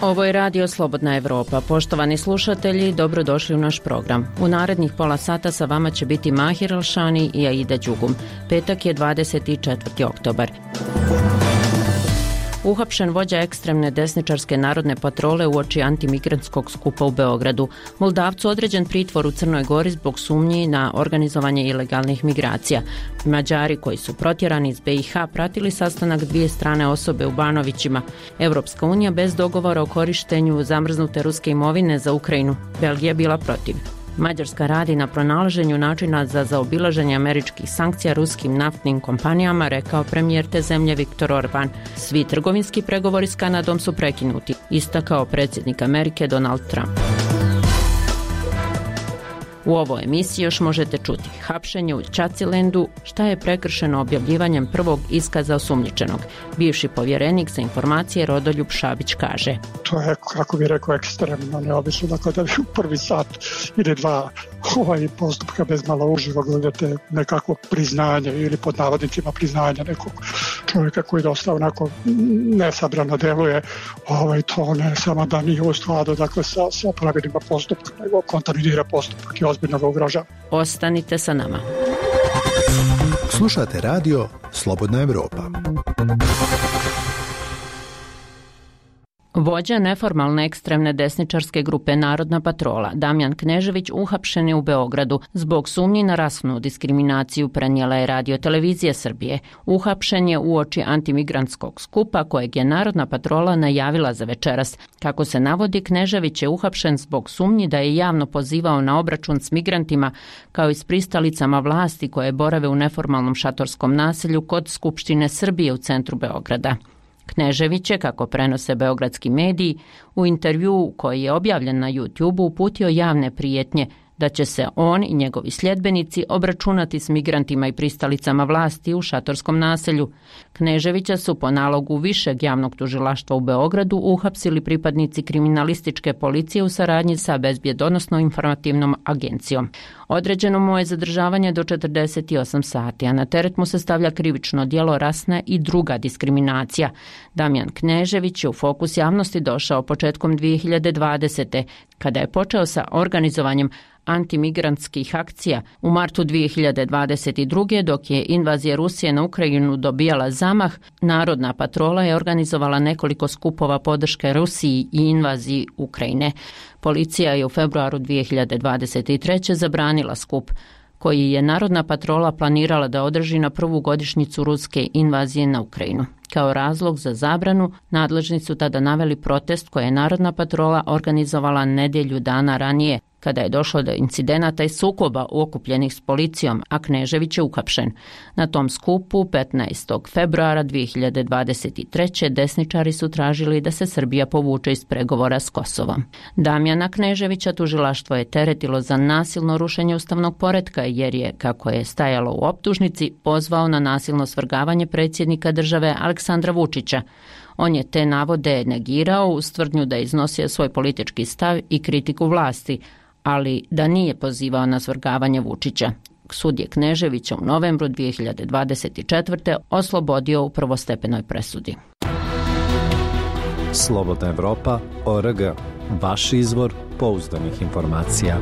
Ovo je Radio Slobodna Evropa. Poštovani slušatelji, dobrodošli u naš program. U narednih pola sata sa vama će biti Mahir Alšani i Aida Đugum. Petak je 24. oktobar. Uhapšen vođa ekstremne desničarske narodne patrole uoči antimigrantskog skupa u Beogradu. Moldavcu određen pritvor u Crnoj Gori zbog sumnji na organizovanje ilegalnih migracija. Mađari koji su protjerani iz BiH pratili sastanak dvije strane osobe u Banovićima. Evropska unija bez dogovora o korištenju zamrznute ruske imovine za Ukrajinu. Belgija bila protiv. Mađarska radi na pronalaženju načina za zaobilaženje američkih sankcija ruskim naftnim kompanijama, rekao premijer te zemlje Viktor Orban. Svi trgovinski pregovori s Kanadom su prekinuti, istakao predsjednik Amerike Donald Trump. U ovoj emisiji još možete čuti hapšenje u Čacilendu, šta je prekršeno objavljivanjem prvog iskaza osumnjičenog. Bivši povjerenik za informacije Rodoljub Šabić kaže: To je, kako bi rekao, ekstremno neobično, dakle da u prvi sat ili dva postupka bez malo uživo gledate nekako priznanje ili pod navodnicima priznanje nekog čovjeka koji dosta onako nesabrano deluje, to ne samo da nije u skladu dakle sa pravilima postupka, nego kontaminira postupak i ozbiljno ga ugrožava. Ostanite sa nama. Slušate radio Slobodna Evropa. Vođa neformalne ekstremne desničarske grupe Narodna patrola Damjan Knežević uhapšen je u Beogradu zbog sumnji na rasnu diskriminaciju, prenijela je Radio Televizija Srbije. Uhapšen je uoči antimigrantskog skupa kojeg je Narodna patrola najavila za večeras. Kako se navodi, Knežević je uhapšen zbog sumnji da je javno pozivao na obračun s migrantima kao i s pristalicama vlasti koje borave u neformalnom šatorskom naselju kod Skupštine Srbije u centru Beograda. Knežević je, kako prenose beogradski mediji, u intervjuu koji je objavljen na YouTubeu uputio javne prijetnje da će se on i njegovi sljedbenici obračunati s migrantima i pristalicama vlasti u šatorskom naselju. Kneževića su po nalogu Višeg javnog tužilaštva u Beogradu uhapsili pripadnici kriminalističke policije u saradnji sa Bezbjedonosno-informativnom agencijom. Određeno mu je zadržavanje do 48 sati, a na teret mu se stavlja krivično djelo rasna i druga diskriminacija. Damjan Knežević je u fokus javnosti došao početkom 2020. kada je počeo sa organizovanjem antimigrantskih akcija u martu 2022. dok je invazija Rusije na Ukrajinu dobijala zamah. Narodna patrola je organizovala nekoliko skupova podrške Rusiji i invaziji Ukrajine. Policija je u februaru 2023. zabranila skup koji je Narodna patrola planirala da održi na prvu godišnjicu ruske invazije na Ukrajinu. Kao razlog za zabranu, nadležni su tada naveli protest koje je Narodna patrola organizovala nedjelju dana ranije, kada je došlo do incidenata i sukoba okupljenih s policijom, a Knežević je uhapšen. Na tom skupu 15. februara 2023. desničari su tražili da se Srbija povuče iz pregovora s Kosovom. Damjana Kneževića tužilaštvo je teretilo za nasilno rušenje ustavnog poretka jer je, kako je stajalo u optužnici, pozvao na nasilno svrgavanje predsjednika države Aleksandra Vučića. On je te navode negirao uz tvrdnju da je iznosio svoj politički stav i kritiku vlasti, ali da nije pozivao na svrgavanje Vučića. Sud je Kneževića u novembru 2024. oslobodio u prvostepenoj presudi. Slobodna Evropa.org. Vaš izvor pouzdanih informacija.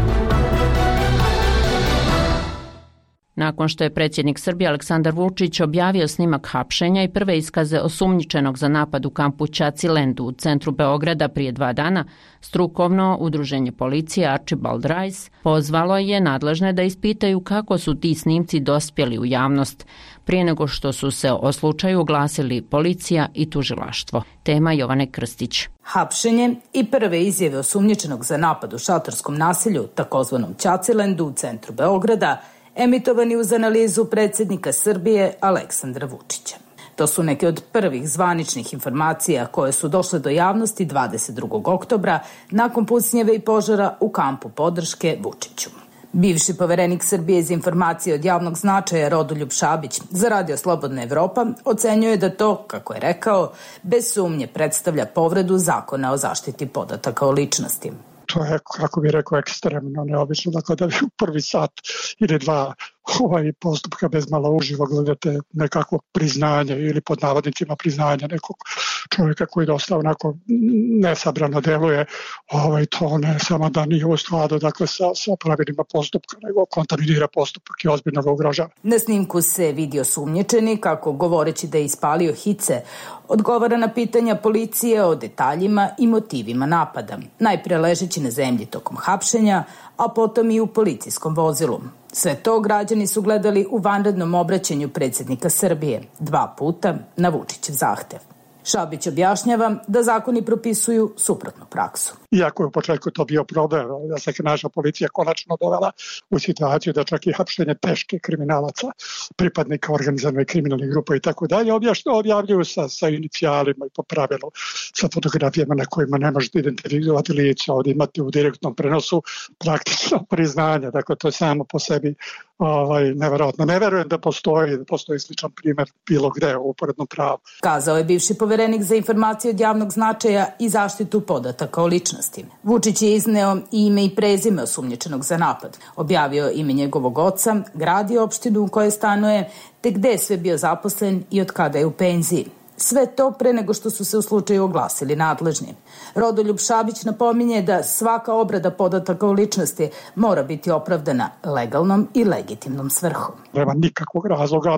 Nakon što je predsjednik Srbije Aleksandar Vučić objavio snimak hapšenja i prve iskaze osumnjičenog za napad u kampu Čacilendu u centru Beograda prije 2 dana, strukovno udruženje policije Archibald Rice pozvalo je nadležne da ispitaju kako su ti snimci dospjeli u javnost, prije nego što su se o slučaju oglasili policija i tužilaštvo. Tema Jovane Krstić. Hapšenje i prve izjave osumnjičenog za napad u šatorskom naselju, takozvanom Čacilendu u centru Beograda, emitovani uz analizu predsjednika Srbije Aleksandra Vučića. To su neke od prvih zvaničnih informacija koje su došle do javnosti 22. oktobra nakon pucnjeve i požara u kampu podrške Vučiću. Bivši poverenik Srbije za informacije od javnog značaja Rodoljub Šabić za Radio Slobodna Evropa ocenjuje da to, kako je rekao, bez sumnje predstavlja povredu zakona o zaštiti podataka o ličnosti. To je, kako bi rekao, ekstremno neobično, dakle da u prvi sat ili dva postupka bez malo uživo gledate nekako priznanje ili pod navodnicima priznanje nekog čovjeka koji dosta onako nesabrano deluje, to ne samo da nije u skladu sa pravilima postupka, nego kontaminira postupak i ozbiljno ga ugrožava. Na snimku se vidi osumnjičeni kako, govoreći da je ispalio hice, odgovara na pitanja policije o detaljima i motivima napada. Najpre ležeći na zemlji tokom hapšenja, a potom i u policijskom vozilu. Sve to građani su gledali u vanrednom obraćanju predsjednika Srbije, 2 puta na Vučićev zahtev. Šabić objašnjava da zakoni propisuju suprotnu praksu. Iako je u početku to bio problem, da se naša policija konačno dovela u situaciju da čak i hapšenje teške kriminalaca, pripadnika organizovane kriminalne grupe i tako dalje, objavljuju sa inicijalima i po pravilu sa fotografijama na kojima ne možete identifikovati lice. Ovdje imate u direktnom prenosu praktično priznanje, dakle to je samo po sebi neverovatno. Ne verujem da postoji sličan primjer bilo gde u uporednom pravu. Kazao je bivši poverenik za informacije od javnog značaja i zaštitu podataka o ličnosti. Vučić je izneo i ime i prezime osumnjičenog za napad. Objavio ime njegovog oca, grad i opštinu u kojoj stanuje, te gde je sve bio zaposlen i od kada je u penziji. Sve to pre nego što su se u slučaju oglasili nadležni. Rodoljub Šabić napominje da svaka obrada podataka o ličnosti mora biti opravdana legalnom i legitimnom svrhom. Nema nikakvog razloga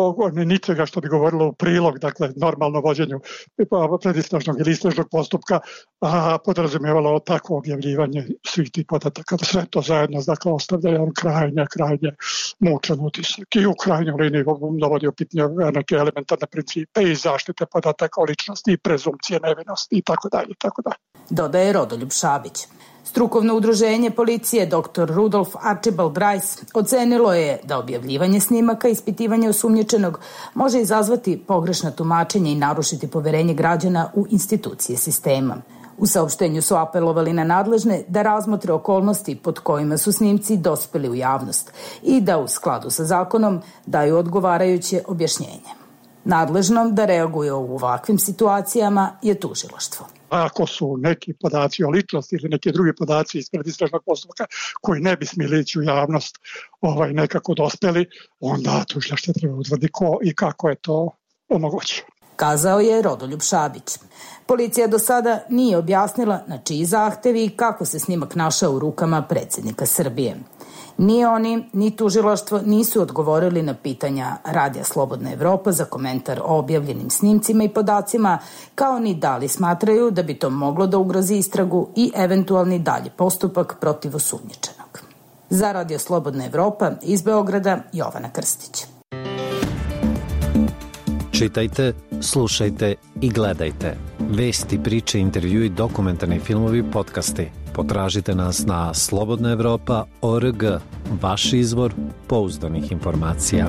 ničega što bi govorilo u prilog, dakle normalno vođenju predistražnog ili istražnog postupka, a podrazumijevalo takvo objavljivanje svih tih podataka. Sve to zajedno ostavlja jedan krajnje mučan utisak i u krajnjoj liniji dovodi u pitanje neke elementarne principe i zaštite podataka o ličnosti i prezumpcije nevinosti i tako dalje. Dodaje Rodoljub Šabić. Strukovno udruženje policije Dr. Rudolf Archibald Rice ocenilo je da objavljivanje snimaka i ispitivanje osumnjičenog može izazvati pogrešna tumačenja i narušiti poverenje građana u institucije sistema. U saopštenju su apelovali na nadležne da razmotre okolnosti pod kojima su snimci dospeli u javnost i da u skladu sa zakonom daju odgovarajuće objašnjenje. Nadležnom da reaguje u ovakvim situacijama je tužilaštvo. Ako su neki podaci o ličnosti ili neki drugi podaci iz predistražnog postupka koji ne bi smjeli ići u javnost nekako dospeli, onda tužilaštvo treba utvrditi ko i kako je to omogućeno. Kazao je Rodoljub Šabić. Policija do sada nije objasnila na čiji zahtevi i kako se snimak našao u rukama predsjednika Srbije. Ni oni, ni tužilaštvo nisu odgovorili na pitanja Radija Slobodna Evropa za komentar o objavljenim snimcima i podacima, kao ni da li smatraju da bi to moglo da ugrozi istragu i eventualni dalji postupak protiv osumnjičenog. Za Radio Slobodna Evropa iz Beograda, Jovana Krstić. Čitajte, slušajte i gledajte. Vesti, priče, intervjui, dokumentarni filmovi, podcasti. Potražite nas na slobodnaevropa.org, vaš izvor pouzdanih informacija.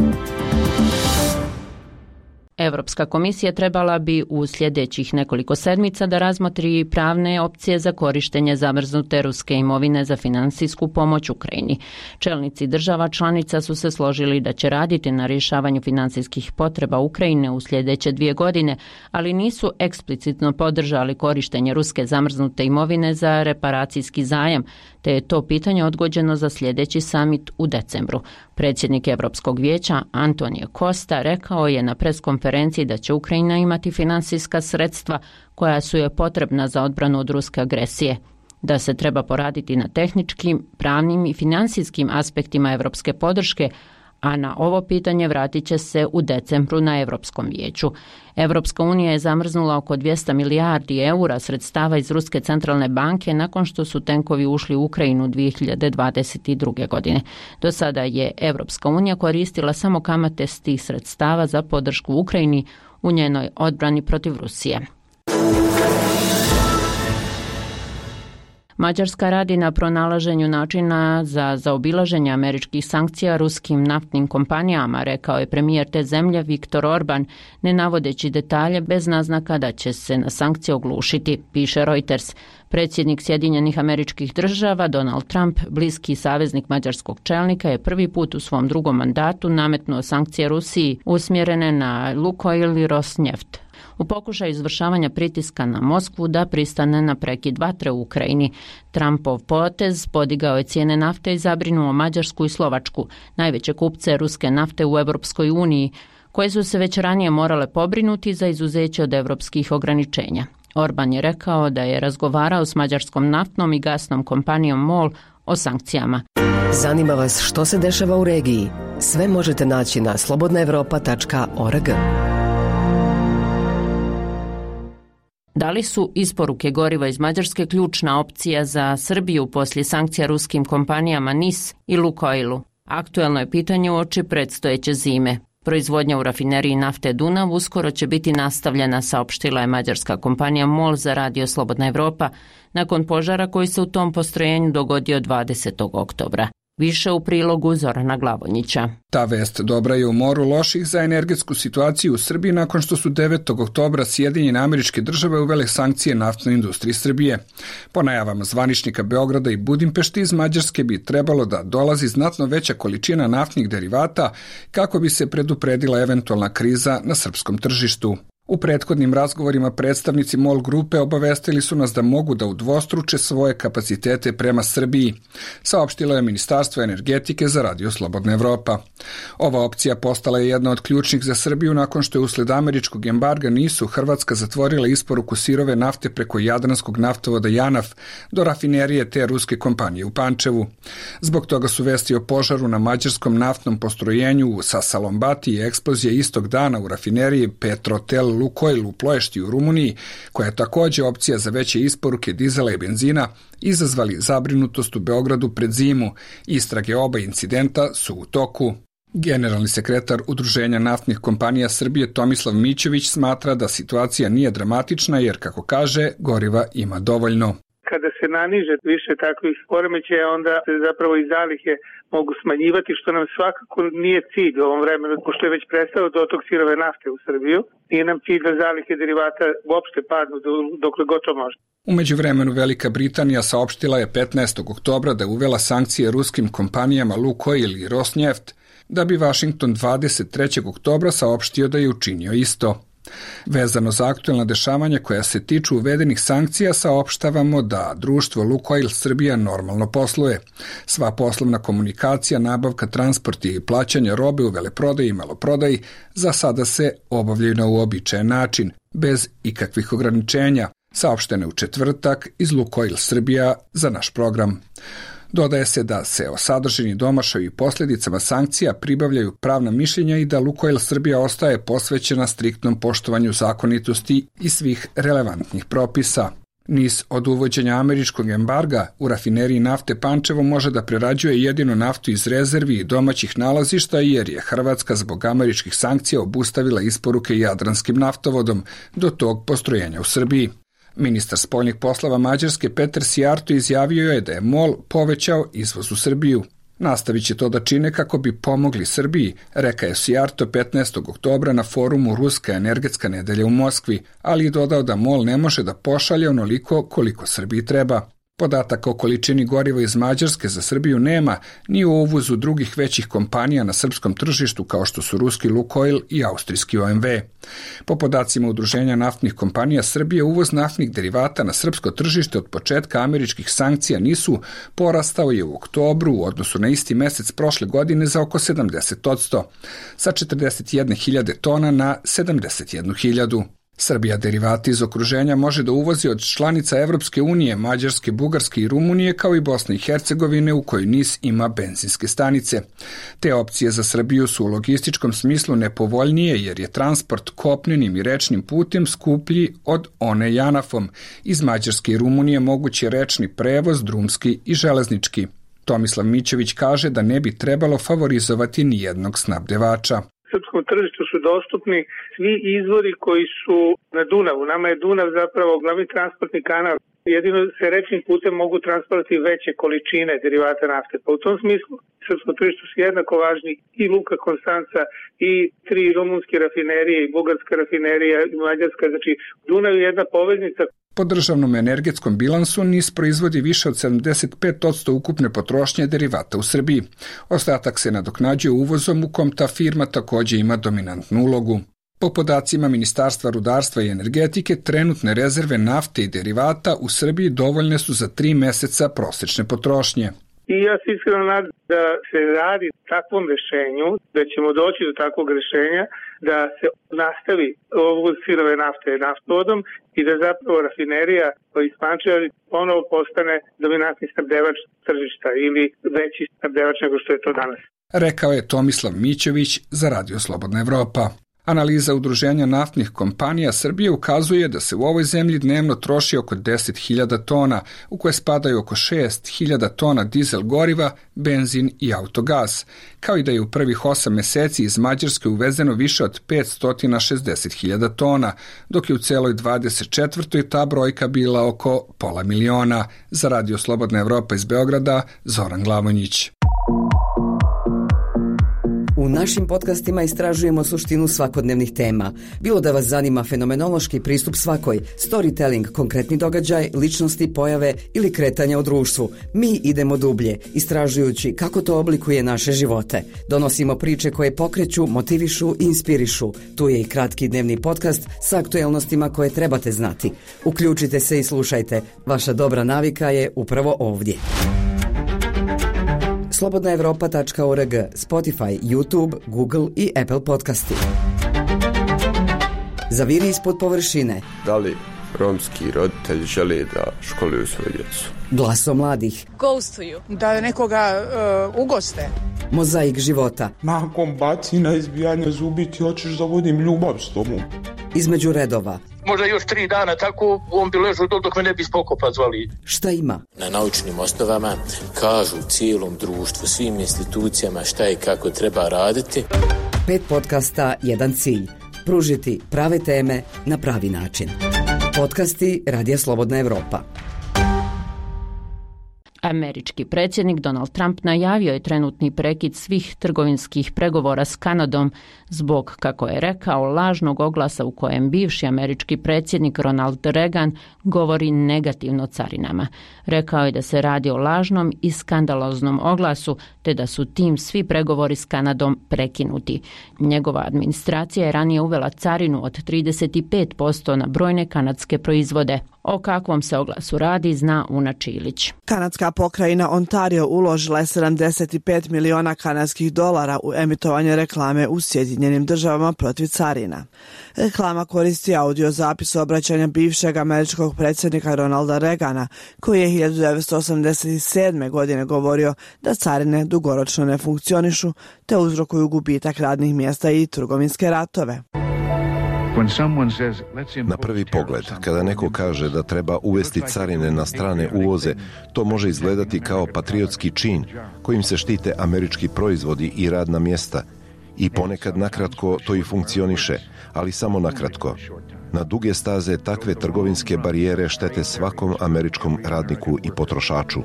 Evropska komisija trebala bi u sljedećih nekoliko sedmica da razmotri pravne opcije za korištenje zamrznute ruske imovine za finansijsku pomoć Ukrajini. Čelnici država članica su se složili da će raditi na rješavanju finansijskih potreba Ukrajine u sljedeće 2 godine, ali nisu eksplicitno podržali korištenje ruske zamrznute imovine za reparacijski zajam, te je to pitanje odgođeno za sljedeći samit u decembru. Predsjednik Evropskog vijeća Antonio Costa rekao je na preskonferenciji da će Ukrajina imati finansijska sredstva koja su joj potrebna za odbranu od ruske agresije, da se treba poraditi na tehničkim, pravnim i finansijskim aspektima evropske podrške, a na ovo pitanje vratit će se u decembru na Evropskom vijeću. Evropska unija je zamrznula oko 200 milijardi eura sredstava iz Ruske centralne banke nakon što su tenkovi ušli u Ukrajinu 2022. godine. Do sada je Evropska unija koristila samo kamate s tih sredstava za podršku Ukrajini u njenoj odbrani protiv Rusije. Mađarska radi na pronalaženju načina za zaobilaženje američkih sankcija ruskim naftnim kompanijama, rekao je premijer te zemlje Viktor Orban, ne navodeći detalje bez naznaka da će se na sankcije oglušiti, piše Reuters. Predsjednik Sjedinjenih Američkih Država Donald Trump, bliski saveznik mađarskog čelnika, je prvi put u svom drugom mandatu nametnuo sankcije Rusiji usmjerene na Lukoil i Rosneft. u pokušaju izvršavanja pritiska na Moskvu da pristane na prekid vatre u Ukrajini. Trumpov potez podigao je cijene nafte i zabrinuo Mađarsku i Slovačku, najveće kupce ruske nafte u Europskoj uniji, koje su se već ranije morale pobrinuti za izuzeće od evropskih ograničenja. Orban je rekao da je razgovarao s mađarskom naftnom i gasnom kompanijom MOL o sankcijama. Zanima vas što se dešava u regiji? Sve možete naći na slobodnaevropa.org. Da li su isporuke goriva iz Mađarske ključna opcija za Srbiju poslije sankcija ruskim kompanijama NIS i Lukoilu? Aktuelno je pitanje uoči predstojeće zime. Proizvodnja u rafineriji nafte Dunav uskoro će biti nastavljena, saopštila je mađarska kompanija MOL za radio Slobodna Evropa nakon požara koji se u tom postrojenju dogodio 20. oktobra. Više u prilogu Zorana Glavonjića. Ta vest dobra je u moru loših za energetsku situaciju u Srbiji nakon što su 9. oktobra Sjedinjene Američke Države uvele sankcije naftnoj industriji Srbije. Po najavama zvaničnika Beograda i Budimpešti, iz Mađarske bi trebalo da dolazi znatno veća količina naftnih derivata kako bi se predupredila eventualna kriza na srpskom tržištu. U prethodnim razgovorima predstavnici MOL grupe obavestili su nas da mogu da udvostruče svoje kapacitete prema Srbiji, saopštilo je Ministarstvo energetike za radio Slobodna Evropa. Ova opcija postala je jedna od ključnih za Srbiju nakon što je usled američkog embarga NIS-u Hrvatska zatvorila isporuku sirove nafte preko jadranskog naftovoda JANAF do rafinerije te ruske kompanije u Pančevu. Zbog toga su vesti o požaru na mađarskom naftnom postrojenju u Sasalombati i eksplozija istog dana u rafineriji Petrotel Lukoil u Ploješti u Rumuniji, koja je također opcija za veće isporuke dizela i benzina, izazvali zabrinutost u Beogradu pred zimu. Istrage oba incidenta su u toku. Generalni sekretar Udruženja naftnih kompanija Srbije Tomislav Mićević smatra da situacija nije dramatična jer, kako kaže, goriva ima dovoljno. Kada se naniže više takvih poremećaja, onda se zapravo i zalihe mogu smanjivati, što nam svakako nije cilj u ovom vremenu, pošto je već prestao dotok sirove nafte u Srbiju. Nije nam cilj da zalihe derivata uopšte padnu dokle god to može. U međuvremenu Velika Britanija saopštila je 15. oktobra da je uvela sankcije ruskim kompanijama Lukoil i Rosneft, da bi Washington 23. oktobra saopštio da je učinio isto. Vezano za aktuelna dešavanja koja se tiču uvedenih sankcija, saopštavamo da društvo Lukoil Srbija normalno posluje. Sva poslovna komunikacija, nabavka, transport i plaćanje robe u veleprodaji i maloprodaji za sada se obavljaju na uobičajen način, bez ikakvih ograničenja, saopštene u četvrtak iz Lukoil Srbija za naš program. Dodaje se da se o sadržini domašaju i posljedicama sankcija pribavljaju pravna mišljenja i da Lukoil Srbija ostaje posvećena striktnom poštovanju zakonitosti i svih relevantnih propisa. NIS od uvođenja američkog embarga u rafineriji nafte Pančevo može da prerađuje jedinu naftu iz rezervi i domaćih nalazišta jer je Hrvatska zbog američkih sankcija obustavila isporuke jadranskim naftovodom do tog postrojenja u Srbiji. Ministar spoljnih poslova Mađarske Peter Sijarto izjavio je da je MOL povećao izvoz u Srbiju. Nastavit će to da čine kako bi pomogli Srbiji, rekao je Sijarto 15. oktobra na forumu Ruska energetska nedelja u Moskvi, ali i dodao da MOL ne može da pošalje onoliko koliko Srbiji treba. Podataka o količini goriva iz Mađarske za Srbiju nema, ni o uvozu drugih većih kompanija na srpskom tržištu kao što su ruski Lukoil i austrijski OMV. Po podacima Udruženja naftnih kompanija Srbije, uvoz naftnih derivata na srpsko tržište od početka američkih sankcija NIS-u porastao je u oktobru u odnosu na isti mesec prošle godine za oko 70%, sa 41.000 tona na 71.000. Srbija derivati iz okruženja može da uvozi od članica Evropske unije, Mađarske, Bugarske i Rumunije, kao i Bosne i Hercegovine u kojoj NIS ima benzinske stanice. Te opcije za Srbiju su u logističkom smislu nepovoljnije jer je transport kopnenim i rečnim putem skuplji od one JANAF-om. Iz Mađarske i Rumunije mogući rečni prevoz, drumski i železnički. Tomislav Mićević kaže da ne bi trebalo favorizovati ni jednog snabdevača. Srpskom tržištu su dostupni svi izvori koji su na Dunavu. Nama je Dunav zapravo glavni transportni kanal. Jedino se rečnim putem mogu transportovati veće količine derivata nafte. Pa u tom smislu srpskom tržištu su jednako važni i Luka Konstanca i 3 rumunske rafinerije i bugarska rafinerija i mađarska. Znači Dunav je jedna poveznica. Po državnom energetskom bilansu NIS proizvodi više od 75% ukupne potrošnje derivata u Srbiji. Ostatak se nadoknađuje uvozom u kom ta firma također ima dominantnu ulogu. Po podacima Ministarstva rudarstva i energetike, trenutne rezerve nafte i derivata u Srbiji dovoljne su za 3 meseca prosečne potrošnje. I ja se iskreno nadam da se radi takvom rešenju, da ćemo doći do takvog rešenja, da se nastavi uvoz sirove nafte naftovodom i da zapravo rafinerija iz Pančeva ponovo postane dominantni snabdevač tržišta ili veći snabdevač nego što je to danas. Rekao je Tomislav Mićević za Radio Slobodna Evropa. Analiza udruženja naftnih kompanija Srbije ukazuje da se u ovoj zemlji dnevno troši oko 10.000 tona, u koje spadaju oko 6.000 tona dizel goriva, benzin i autogaz, kao i da je u prvih 8 meseci iz Mađarske uvezeno više od 560.000 tona, dok je u celoj 24. ta brojka bila oko 500.000. Za Radio Slobodna Evropa iz Beograda, Zoran Glavonjić. U našim podcastima istražujemo suštinu svakodnevnih tema. Bilo da vas zanima fenomenološki pristup svakoj, storytelling, konkretni događaj, ličnosti, pojave ili kretanja u društvu, mi idemo dublje, istražujući kako to oblikuje naše živote. Donosimo priče koje pokreću, motivišu i inspirišu. Tu je i kratki dnevni podcast sa aktuelnostima koje trebate znati. Uključite se i slušajte. Vaša dobra navika je upravo ovdje. slobodnaevropa.org, Spotify, YouTube, Google i Apple podcasti. Zaviri ispod površine. Da li romski roditelji žele da školuju svoju djecu? Glaso mladih. Ghostuju. Da nekoga ugoste. Mozaik života. Nakon bacina, izbijanja zubi ti hoćeš da vodim ljubav s tobom. Između redova. Možda još 3 dana tako on bi ležao dok me ne bi spokopa zvali. Šta ima? Na naučnim osnovama kažu cijelom društvu, svim institucijama šta i kako treba raditi. 5 podcasta, 1 cilj. Pružiti prave teme na pravi način. Podcasti Radija Slobodna Evropa. Američki predsjednik Donald Trump najavio je trenutni prekid svih trgovinskih pregovora s Kanadom zbog, kako je rekao, lažnog oglasa u kojem bivši američki predsjednik Ronald Reagan govori negativno o carinama. Rekao je da se radi o lažnom i skandaloznom oglasu, te da su tim svi pregovori s Kanadom prekinuti. Njegova administracija je ranije uvela carinu od 35% na brojne kanadske proizvode. O kakvom se oglasu radi zna Una Čilić. Kanadska pokrajina Ontario uložila je 75 miliona kanadskih dolara u emitovanje reklame u Sjedinjenim državama protiv carina. Reklama koristi audio zapis obraćanja bivšeg američkog predsjednika Ronalda Reagana, koji je 1987. godine govorio da carine dugoročno ne funkcionišu te uzrokuju gubitak radnih mjesta i trgovinske ratove. Na prvi pogled, kada neko kaže da treba uvesti carine na strane uvoze, to može izgledati kao patriotski čin kojim se štite američki proizvodi i radna mjesta. I ponekad nakratko to i funkcioniše, ali samo nakratko. Na duge staze takve trgovinske barijere štete svakom američkom radniku i potrošaču.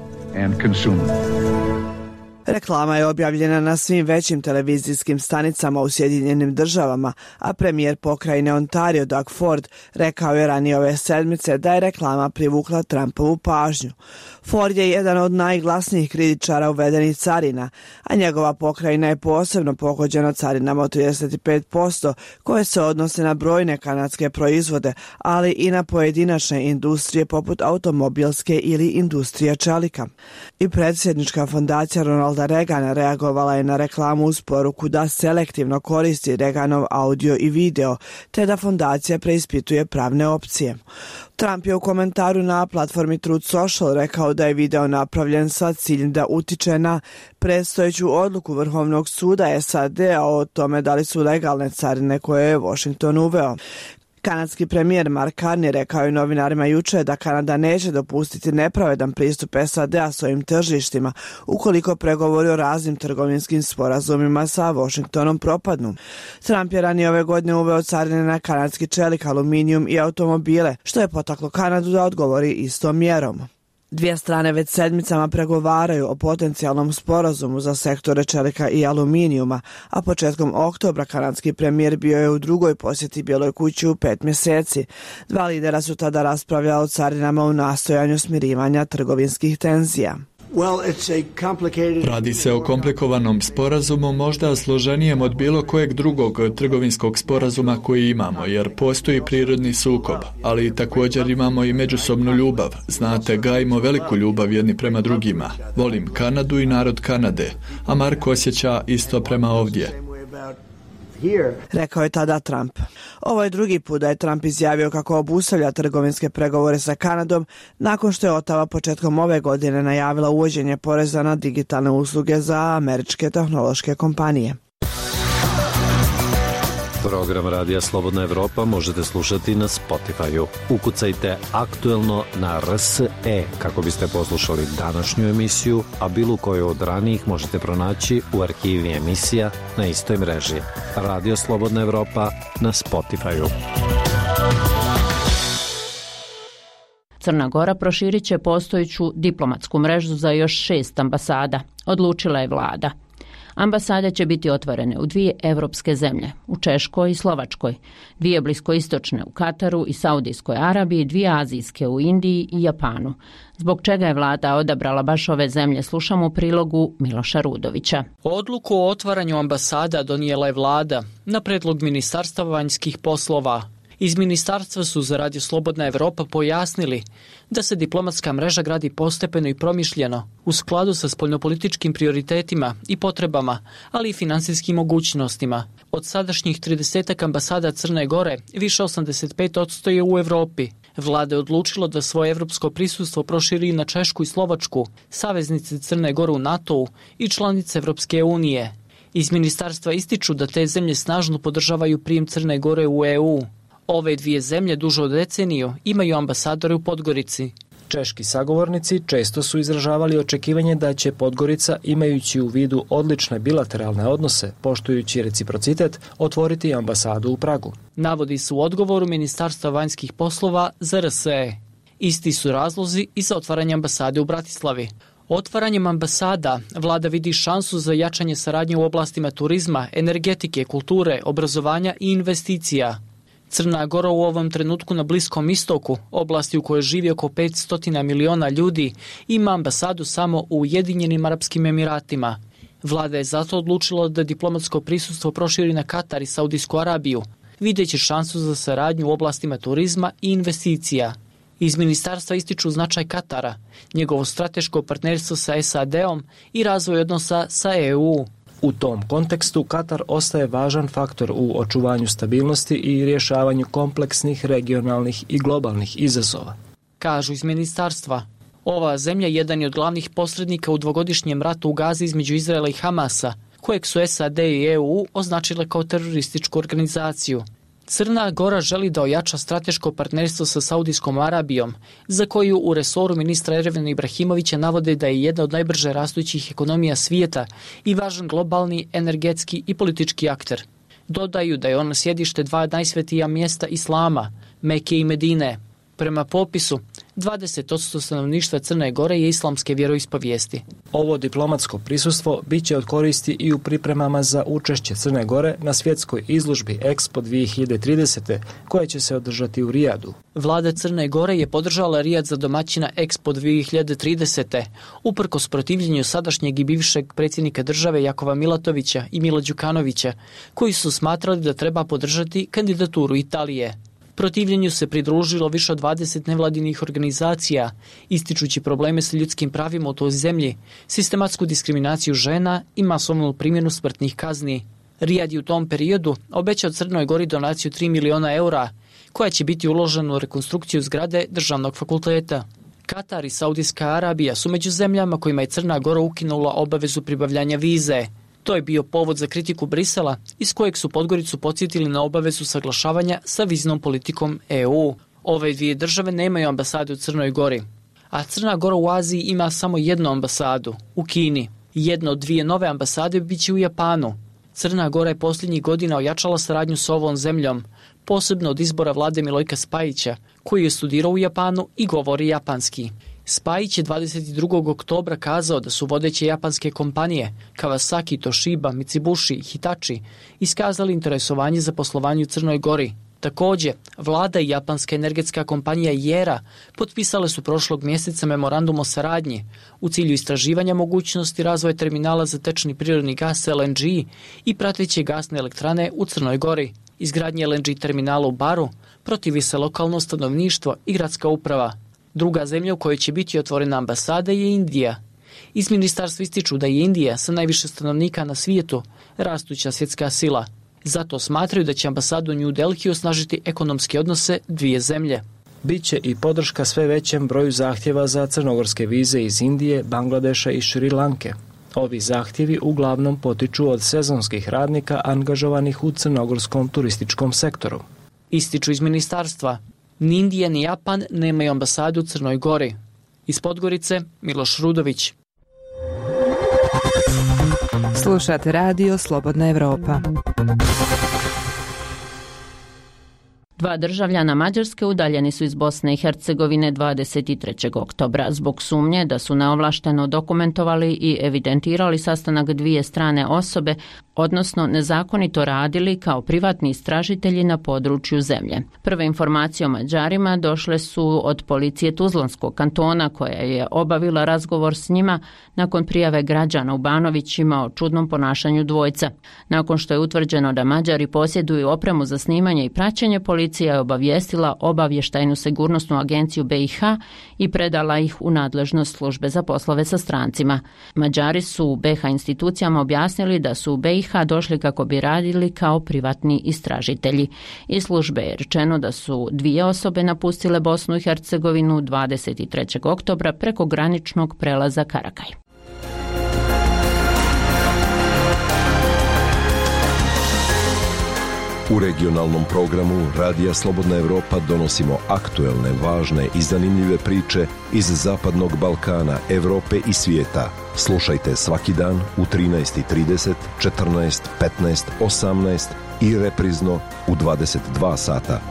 Reklama je objavljena na svim većim televizijskim stanicama u Sjedinjenim državama, a premijer pokrajine Ontario Doug Ford rekao je ranije ove sedmice da je reklama privukla Trumpovu pažnju. Ford je jedan od najglasnijih kritičara uvedenih carina, a njegova pokrajina je posebno pogođena carinama od 35% koje se odnose na brojne kanadske proizvode, ali i na pojedinačne industrije poput automobilske ili industrije čelika. I predsjednička fondacija Ronalda Reagana reagovala je na reklamu uz poruku da selektivno koristi Reaganov audio i video, te da fondacija preispituje pravne opcije. Trump je u komentaru na platformi Truth Social rekao da je video napravljen sa ciljem da utiče na predstojeću odluku Vrhovnog suda SAD-a o tome da li su legalne carine koje je Washington uveo. Kanadski premijer Mark Carney rekao je novinarima juče da Kanada neće dopustiti nepravedan pristup SAD-a svojim tržištima ukoliko pregovori o raznim trgovinskim sporazumima sa Washingtonom propadnu. Trump je ranije ove godine uveo carine na kanadski čelik, aluminijum i automobile, što je potaklo Kanadu da odgovori istom mjerom. Dvije strane već sedmicama pregovaraju o potencijalnom sporazumu za sektore čelika i aluminijuma, a početkom oktobra kanadski premijer bio je u drugoj posjeti Bijeloj kući u 5 mjeseci. Dva lidera su tada raspravljali o carinama u nastojanju smirivanja trgovinskih tenzija. Radi se o komplikovanom sporazumu, možda složenijem od bilo kojeg drugog trgovinskog sporazuma koji imamo, jer postoji prirodni sukob, ali također imamo i međusobnu ljubav. Znate, gajimo veliku ljubav jedni prema drugima. Volim Kanadu i narod Kanade, a Mark osjeća isto prema ovdje. Rekao je tada Trump. Ovo je drugi put da je Trump izjavio kako obustavlja trgovinske pregovore sa Kanadom nakon što je Ottawa početkom ove godine najavila uvođenje poreza na digitalne usluge za američke tehnološke kompanije. Program Radija Slobodna Evropa možete slušati na Spotify-u. Ukucajte Aktuelno na RSE kako biste poslušali današnju emisiju, a bilo koju od ranijih možete pronaći u arhivi emisija na istoj mreži. Radio Slobodna Evropa na Spotify-u. Crna Gora proširit će postojeću diplomatsku mrežu za još 6 ambasada, odlučila je vlada. Ambasade će biti otvorene u 2 evropske zemlje, u Češkoj i Slovačkoj, 2 bliskoistočne u Kataru i Saudijskoj Arabiji, 2 azijske u Indiji i Japanu. Zbog čega je vlada odabrala baš ove zemlje, slušamo u prilogu Miloša Rudovića. Odluku o otvaranju ambasada donijela je vlada na predlog Ministarstva vanjskih poslova. Iz ministarstva su za Radio Slobodna Evropa pojasnili da se diplomatska mreža gradi postepeno i promišljeno u skladu sa spoljnopolitičkim prioritetima i potrebama, ali i finansijskim mogućnostima. Od sadašnjih 30 ambasada Crne Gore, više 85% je u Evropi. Vlada je odlučila da svoje evropsko prisustvo proširi na Češku i Slovačku, saveznice Crne Gore u NATO-u i članice Evropske unije. Iz ministarstva ističu da te zemlje snažno podržavaju prijem Crne Gore u EU. Ove 2 zemlje duže od deceniju imaju ambasadore u Podgorici. Češki sagovornici često su izražavali očekivanje da će Podgorica, imajući u vidu odlične bilateralne odnose, poštujući reciprocitet, otvoriti ambasadu u Pragu. Navodi se u odgovoru Ministarstva vanjskih poslova za RSE. Isti su razlozi i za otvaranje ambasade u Bratislavi. Otvaranjem ambasada vlada vidi šansu za jačanje saradnje u oblastima turizma, energetike, kulture, obrazovanja i investicija. Crna Gora u ovom trenutku na Bliskom istoku, oblasti u kojoj živi oko 500 miliona ljudi, ima ambasadu samo u Ujedinjenim Arapskim Emiratima. Vlada je zato odlučila da diplomatsko prisustvo proširi na Katar i Saudijsku Arabiju, videći šansu za saradnju u oblastima turizma i investicija. Iz ministarstva ističu značaj Katara, njegovo strateško partnerstvo sa SAD-om i razvoj odnosa sa EU. U tom kontekstu Katar ostaje važan faktor u očuvanju stabilnosti i rješavanju kompleksnih regionalnih i globalnih izazova. Kažu iz ministarstva. Ova zemlja jedan je od glavnih posrednika u dvogodišnjem ratu u Gazi između Izraela i Hamasa, kojeg su SAD i EU označile kao terorističku organizaciju. Crna Gora želi da ojača strateško partnerstvo sa Saudijskom Arabijom, za koju u resoru ministra Ervena Ibrahimovića navode da je jedna od najbrže rastućih ekonomija svijeta i važan globalni, energetski i politički akter. Dodaju da je ona sjedište 2 najsvetija mjesta islama, Mekke i Medine. Prema popisu, 20% stanovništva Crne Gore je islamske vjeroispovijesti. Ovo diplomatsko prisustvo bit će od koristi i u pripremama za učešće Crne Gore na svjetskoj izložbi Expo 2030. koja će se održati u Rijadu. Vlada Crne Gore je podržala Rijad za domaćina Expo 2030. uprkos protivljenju sadašnjeg i bivšeg predsjednika države Jakova Milatovića i Mila Đukanovića, koji su smatrali da treba podržati kandidaturu Italije. Protivljenju se pridružilo više od 20 nevladinih organizacija, ističući probleme sa ljudskim pravima u toj zemlji, sistematsku diskriminaciju žena i masovnu primjenu smrtnih kazni. Rijad je u tom periodu obećao Crnoj Gori donaciju 3 miliona eura, koja će biti uložena u rekonstrukciju zgrade državnog fakulteta. Katar i Saudijska Arabija su među zemljama kojima je Crna Gora ukinula obavezu pribavljanja vize. To je bio povod za kritiku Brisela, iz kojeg su Podgoricu podsjetili na obavezu saglašavanja sa viznom politikom EU. Ove 2 države nemaju ambasade u Crnoj Gori, a Crna Gora u Aziji ima samo jednu ambasadu, u Kini. Jedna od 2 nove ambasade biće u Japanu. Crna Gora je posljednjih godina ojačala saradnju s ovom zemljom, posebno od izbora vlade Milojka Spajića, koji je studirao u Japanu i govori japanski. Spajić je 22. oktobra kazao da su vodeće japanske kompanije Kawasaki, Toshiba, Mitsubishi i Hitachi iskazali interesovanje za poslovanje u Crnoj Gori. Također, vlada i japanska energetska kompanija JERA potpisale su prošlog mjeseca memorandum o saradnji u cilju istraživanja mogućnosti razvoja terminala za tečni prirodni gas LNG i prateće gasne elektrane u Crnoj Gori. Izgradnje LNG terminala u Baru protivi se lokalno stanovništvo i gradska uprava. Druga zemlja u kojoj će biti otvorena ambasada je Indija. Iz ministarstva ističu da je Indija sa najviše stanovnika na svijetu rastuća svjetska sila. Zato smatraju da će ambasadu u New Delhi osnažiti ekonomske odnose dvije zemlje. Biće i podrška sve većem broju zahtjeva za crnogorske vize iz Indije, Bangladeša i Šri Lanke. Ovi zahtjevi uglavnom potiču od sezonskih radnika angažovanih u crnogorskom turističkom sektoru. Ističu iz ministarstva, ni Indija ni Japan nemaju ambasadu u Crnoj Gori. Iz Podgorice, Miloš Rudović. Slušate radio Slobodna Evropa. Dva državljana Mađarske udaljeni su iz Bosne i Hercegovine 23. oktobra zbog sumnje da su neovlašteno dokumentovali i evidentirali sastanak dvije strane osobe, odnosno nezakonito radili kao privatni istražitelji na području zemlje. Prve informacije o Mađarima došle su od policije Tuzlanskog kantona koja je obavila razgovor s njima nakon prijave građana u Banovićima o čudnom ponašanju dvojca. Nakon što je utvrđeno da Mađari posjeduju opremu za snimanje i praćenje, policija je obavijestila obavještajnu sigurnosnu agenciju BiH i predala ih u nadležnost službe za poslove sa strancima. Mađari su u BiH institucijama objasnili da su u BiH došli kako bi radili kao privatni istražitelji. Iz službe je rečeno da su dvije osobe napustile Bosnu i Hercegovinu 23. oktobra preko graničnog prelaza Karakaj. U regionalnom programu Radija Slobodna Evropa donosimo aktuelne, važne i zanimljive priče iz Zapadnog Balkana, Evrope i svijeta. Slušajte svaki dan u 13:30, 14, 15, 18 i reprizno u 22 sata.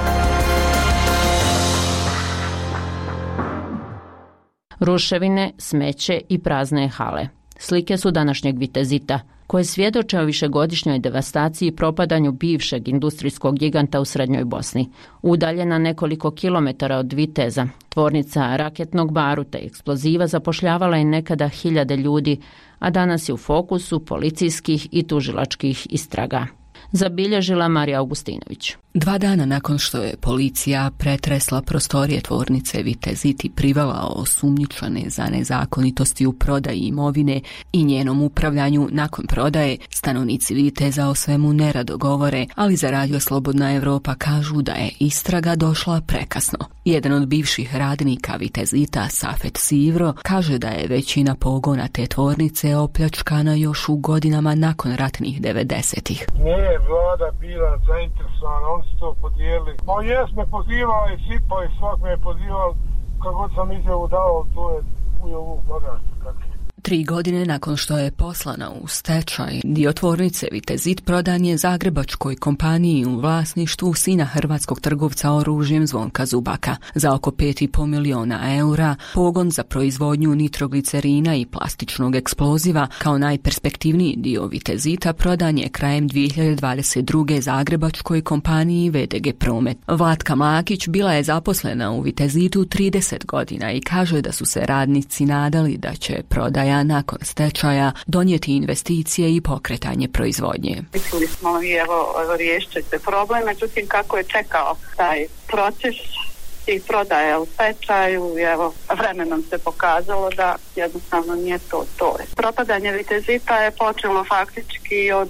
Ruševine, smeće i prazne hale. Slike su današnjeg Vitezita, koje svjedoče o višegodišnjoj devastaciji i propadanju bivšeg industrijskog giganta u Srednjoj Bosni. Udaljena nekoliko kilometara od Viteza, tvornica raketnog baruta i eksploziva zapošljavala je nekada hiljade ljudi, a danas je u fokusu policijskih i tužilačkih istraga. Zabilježila Marija Augustinović. 2 dana nakon što je policija pretresla prostorije tvornice Vitezit i privela osumnjičene za nezakonitosti u prodaji imovine i njenom upravljanju nakon prodaje, stanovnici Viteza o svemu nerado govore, ali za Radio Slobodna Evropa kažu da je istraga došla prekasno. Jedan od bivših radnika Vitezita, Safet Sivro, kaže da je većina pogona te tvornice opljačkana još u godinama nakon ratnih 90-ih. Nije vlada bila zainteresovana, oni su to podijelili. Pa jes me pozivao i Sipa i svak me je pozivao, kako sam izjavu dao, to je u ovu bagažu kakve. 3 godine nakon što je poslana u stečaj, dio tvornice Vitezit prodan je zagrebačkoj kompaniji u vlasništvu sina hrvatskog trgovca oružjem Zvonka Zubaka. Za oko 5,5 miliona eura pogon za proizvodnju nitroglicerina i plastičnog eksploziva kao najperspektivniji dio Vitezita prodan je krajem 2022. zagrebačkoj kompaniji VDG Promet. Vlatka Mlakić bila je zaposlena u Vitezitu 30 godina i kaže da su se radnici nadali da će prodaja nakon stečaja donijeti investicije i pokretanje proizvodnje. Mislili smo riješit će se problem, međutim kako je čekao taj proces i prodaja u stečaju, vremenom se pokazalo da jednostavno nije to. Propadanje Vitezita je počelo faktički od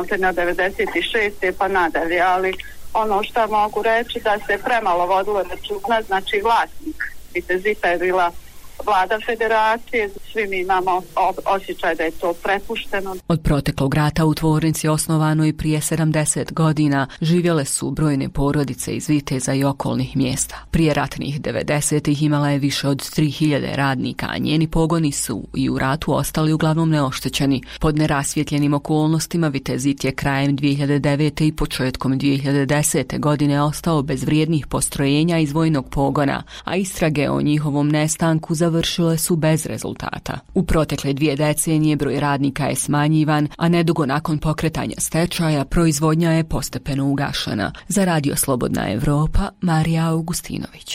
96. pa nadalje, ali ono što mogu reći da se premalo vodilo računa, znači vlasnik Vitezita je bila Vlada federacije, svi mi imamo osjećaj da je to prepušteno. Od proteklog rata u tvornici osnovano i prije 70 godina živjele su brojne porodice iz Viteza i okolnih mjesta. Prije ratnih 90-ih imala je više od 3000 radnika, a njeni pogoni su i u ratu ostali uglavnom neoštećeni. Pod nerasvjetljenim okolnostima Vitezit je krajem 2009. i početkom 2010. godine ostao bez vrijednih postrojenja iz vojnog pogona, a istrage o njihovom nestanku završili završile su bez rezultata. U protekle 2 decenije broj radnika je smanjivan, a nedugo nakon pokretanja stečaja proizvodnja je postepeno ugašena. Za Radio Slobodna Evropa, Marija Augustinović.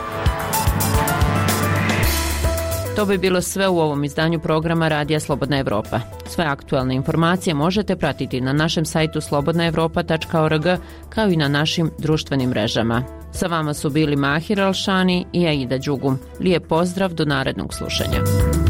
To bi bilo sve u ovom izdanju programa Radija Slobodna Evropa. Sve aktualne informacije možete pratiti na našem sajtu slobodnaevropa.org kao i na našim društvenim mrežama. Sa vama su bili Mahir Alšani i Aida Đugum. Lijep pozdrav do narednog slušanja.